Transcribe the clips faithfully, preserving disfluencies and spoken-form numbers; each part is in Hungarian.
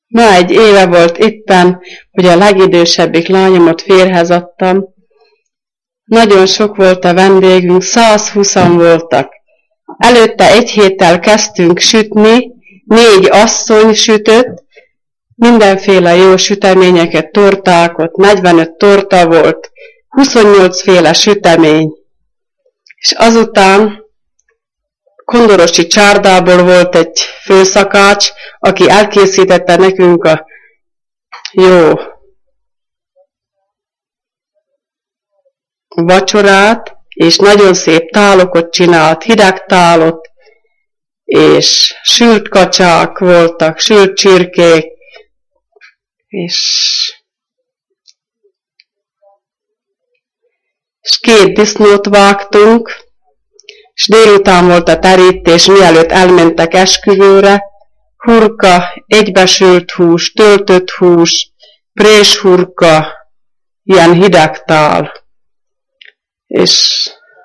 Ma egy éve volt éppen, hogy a legidősebbik lányomat férjhez adtam. Nagyon sok volt a vendégünk, százhúszan voltak. Előtte egy héttel kezdtünk sütni, négy asszony sütött, mindenféle jó süteményeket, tortákat, negyvenöt torta volt, huszonnyolc féle sütemény. És azután Kondorosi csárdából volt egy főszakács, aki elkészítette nekünk a jó vacsorát, és nagyon szép tálokot csinált, hideg tálot, és sült kacsák voltak, sült csirkék, és, és két disznót vágtunk, és délután volt a terítés, mielőtt elmentek esküvőre, hurka, egybesült hús, töltött hús, préshurka, ilyen hideg tál. És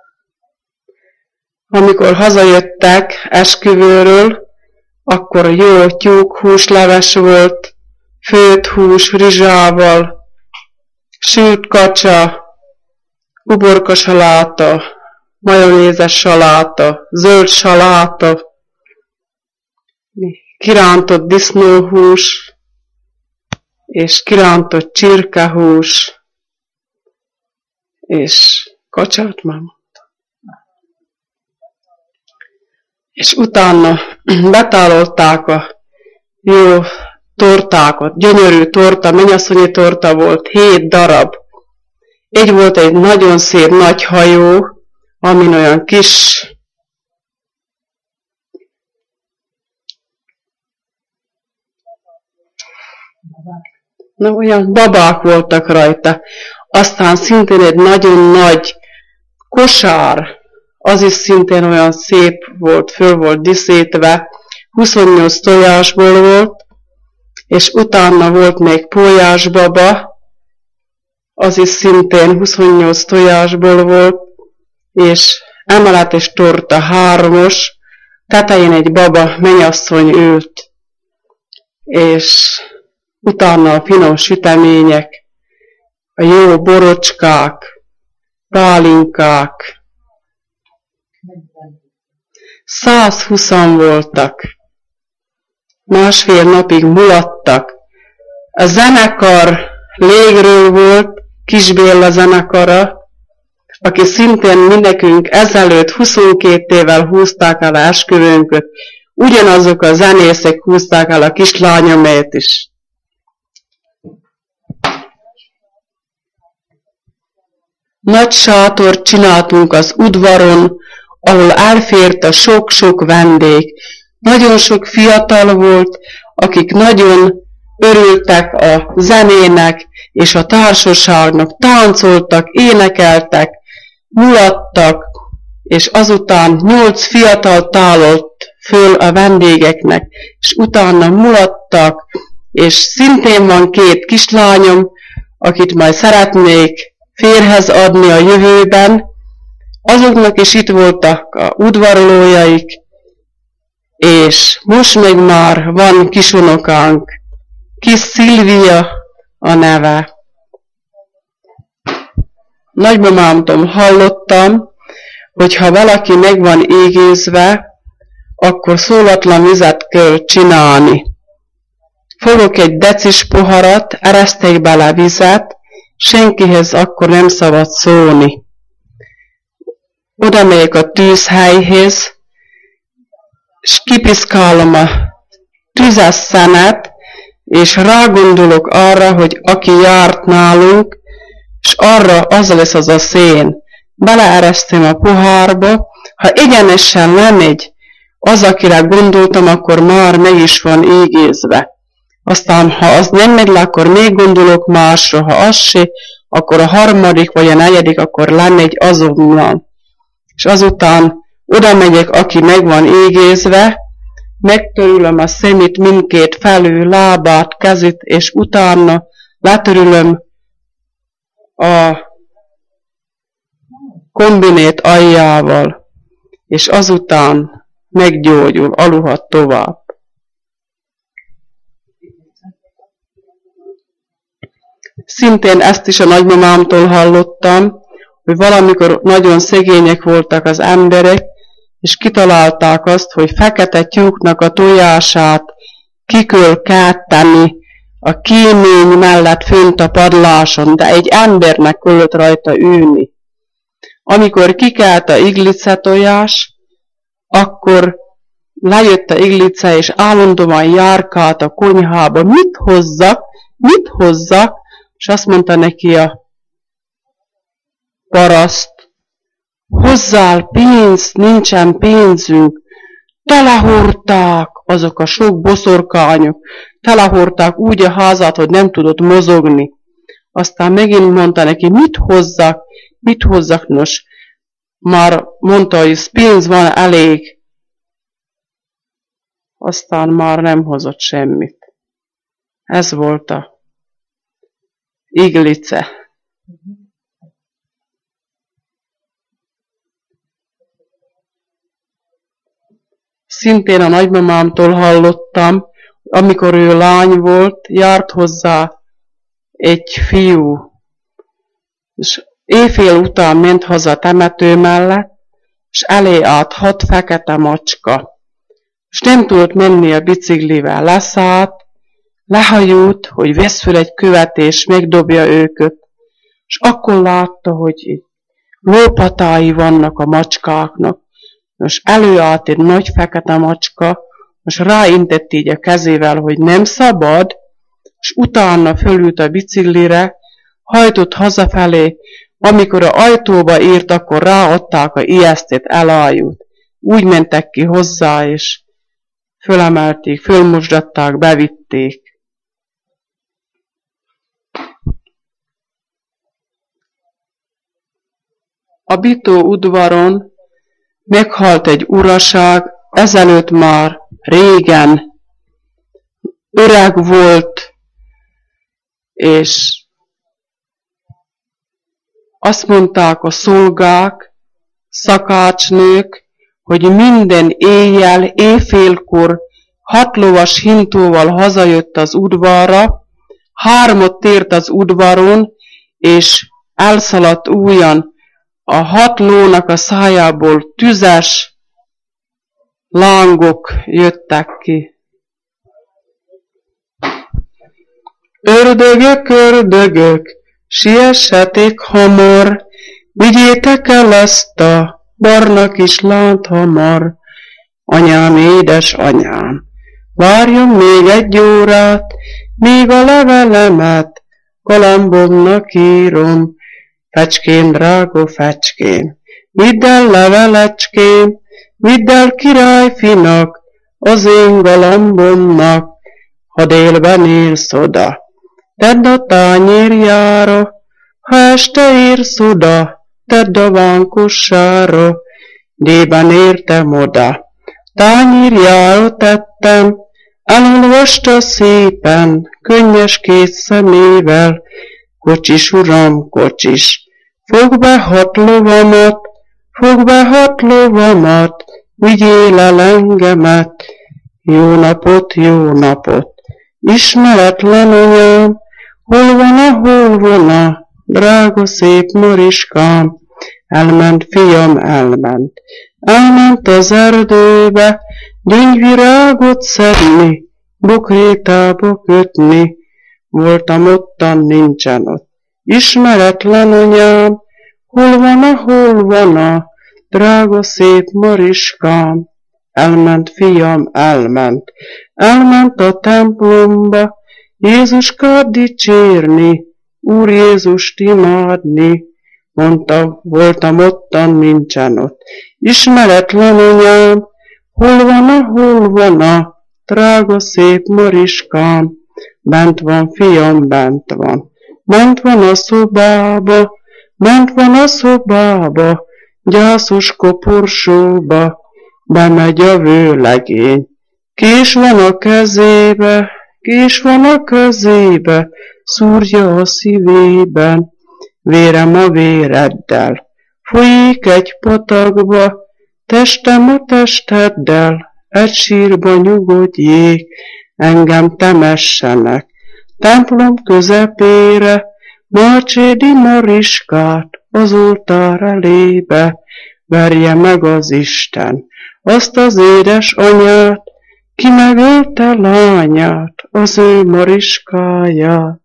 amikor hazajöttek esküvőről, akkor jó tyúkhúsleves volt, főtt hús rizsával, sült kacsa, uborka saláta, majonézes saláta, zöld saláta, kirántott disznóhús, és kirántott csirkehús, és kacsát már mondtam. És utána betálolták a jó tortákat, gyönyörű torta, mennyasszonyi torta volt, hét darab. Egy volt egy nagyon szép nagy hajó, amin olyan kis na, olyan babák voltak rajta. Aztán szintén egy nagyon nagy kosár, az is szintén olyan szép volt, föl volt diszétve, huszonnyolc tojásból volt, és utána volt még pólyásbaba, az is szintén huszonnyolc tojásból volt, és emeletes torta hármas, tetején egy baba mennyasszony ült, és utána a finom sütemények, a jó borocskák, pálinkák. százhúszan voltak. Másfél napig mulattak. A zenekar légről volt, Kis Béla zenekara, aki szintén mindekünk ezelőtt huszonkét évvel húzták el a esküvőnköt, ugyanazok a zenészek húzták el a kislányomét is. Nagy sátort csináltunk az udvaron, ahol elfért a sok-sok vendég. Nagyon sok fiatal volt, akik nagyon örültek a zenének és a társaságnak, táncoltak, énekeltek, mulattak, és azután nyolc fiatal tálolt föl a vendégeknek, és utána mulattak, és szintén van két kislányom, akit majd szeretnék férjhez adni a jövőben, azoknak is itt voltak a udvarolójaik, és most még már van kisunokánk, Kis Szilvia a neve. Nagymamámtól hallottam, hogy ha valaki meg van égézve, akkor szólatlan vizet kell csinálni. Fogok egy decis poharat, ereszték bele vizet, senkihez akkor nem szabad szólni. Oda megyek a tűzhelyhez, és kipiszkálom a tüzes szenet, és rágondolok arra, hogy aki járt nálunk, és arra az lesz az a szén. Beleeresztem a pohárba, ha egyenesen lemegy az, akire gondoltam, akkor már meg is van égézve. Aztán, ha az nem megy le, akkor még gondolok másra, ha az se, akkor a harmadik vagy a negyedik, akkor lemegy azonnal. És azután oda megyek, aki meg van égézve, megtörülöm a szemét mindkét felül, lábát, kezét, és utána letörülöm a kombinét aljával, és azután meggyógyul, aludhat tovább. Szintén ezt is a nagymamámtól hallottam, hogy valamikor nagyon szegények voltak az emberek, és kitalálták azt, hogy fekete tyúknak a tojását ki kell káttani a kémény mellett fönt a padláson, de egy embernek kellett rajta ülni. Amikor kikelt a iglice tojás, akkor lejött a iglice, és állandóan járkált a konyhába, mit hozzak, mit hozzak, és azt mondta neki a paraszt, hozzál pénzt, nincsen pénzünk. Telehordták azok a sok boszorkányok, telehordták úgy a házat, hogy nem tudott mozogni. Aztán megint mondta neki, mit hozzak, mit hozzak, nos, már mondta, hogy pénz van elég. Aztán már nem hozott semmit. Ez volt a iglice. Szintén a nagymamámtól hallottam, amikor ő lány volt, járt hozzá egy fiú, és éjfél után ment haza temető mellett, és elé állt hat fekete macska, és nem tudott menni a biciklivel, leszállt, lehajolt, hogy vesz föl egy követ, és megdobja őket, és akkor látta, hogy lópatái vannak a macskáknak. Most előállt egy nagy fekete macska, most ráintett így a kezével, hogy nem szabad, és utána fölült a biciklire, hajtott hazafelé, amikor a ajtóba ért, akkor ráadták a ijesztét, elájult. Úgy mentek ki hozzá, és fölemelték, fölmosdatták, bevitték. A Bitó udvaron meghalt egy uraság, ezelőtt már régen öreg volt, és azt mondták a szolgák, szakácsnők, hogy minden éjjel, éjfélkor hat lovas hintóval hazajött az udvarra, hármat tért az udvaron, és elszaladt újan. A hat lónak a szájából tüzes lángok jöttek ki. Ördögök, ördögök, siessetek hamar, vigyétek el ezt a barna kislányt hamar. Anyám, édes anyám, várjon még egy órát, míg a levelemet galambomnak írom. Fecském, drága fecském, vidd el levelecském, vidd el királyfinak, az én galambomnak, ha délben érsz oda. Tedd a tányérjára, ha este érsz oda, tedd a vánkossára, délben értem oda. Tányérjára tettem, elolvasta szépen, könnyes két szemével, kocsis uram, kocsis, fogd be hat lovamat, fogd be hat lovamat, vigyél el engemet. Jó napot, jó napot, ismeretlen anyám, hol van a, hol van a, drága szép Mariskám. Elment, fiam, elment, elment az erdőbe, gyöngyvirágot szedni, bokrétába kötni. Voltam ottan, nincsen ott. Ismeretlen anyám, hol van a, hol van a, drága szép Mariskám. Elment, fiam, elment, elment a templomba, Jézuskát dicsérni, Úr Jézust imádni. Mondta, voltam ottan, nincsen ott. Ismeretlen anyám, hol van a, hol van a, drága szép Mariskám. Bent van, fiam, bent van, bent van a szobába, bent van a szobába, gyászos koporsóba, bemegy a vőlegény. Kés van a kezébe, kés van a kezébe, szúrja a szívében, vérem a véreddel, folyik egy patakba, testem a testeddel, egy sírba nyugodjék, engem temessenek, templom közepére, Macsédi Mariskát az oltár elébe, verje meg az Isten azt az édes anyát, ki megölte lányát, az ő Mariskáját.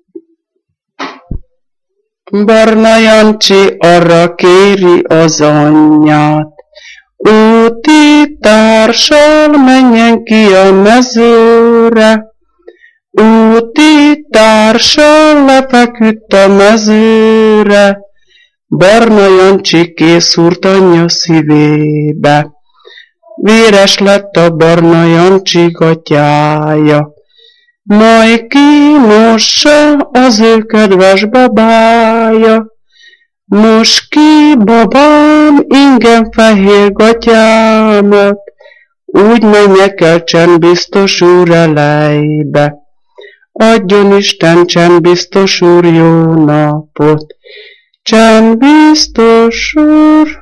Barna Jancsi arra kéri az anyját, úti társal menjen ki a mezőre, úti társal lefeküdt a mezőre, Barna Jancsi készúrt anyja szívébe. Véres lett a Barna Jancsi gatyája, majd kimossa az ő kedves babája. Most ki, babám, ingem fehér gatyámat, úgy menjek el csendbiztos úr elejbe. Adjon Isten csendbiztos úr jó napot, csendbiztos úr.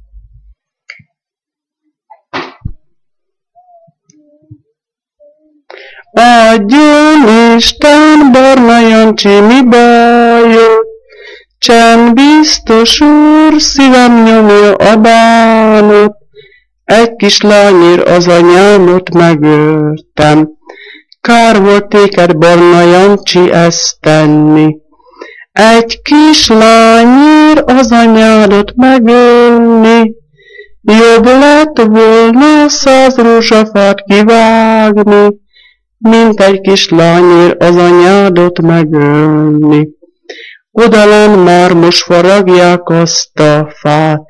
Adjon Isten Barna Jancsi mi bajot, csendbiztos úr, szívem nyomja a bánat, egy kis lányért az anyámot megöltem. Kár volt téked, Barna Jancsi, ezt tenni. Egy kis lányért az anyádat megölni, jobb lett volna száz rózsafát kivágni, mint egy kis lányért az anyádat megölni. Odalan már most faragják azt a fát,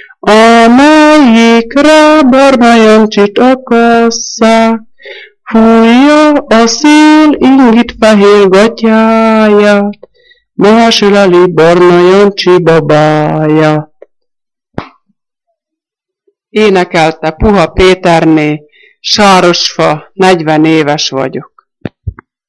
amelyikre Barna Jancsit akasszák. Fújja a szél ingit fehér gatyáját, más öleli Barna Jancsi babáját. Énekelte Puha Péterné, Sárosfa, negyven éves vagyok.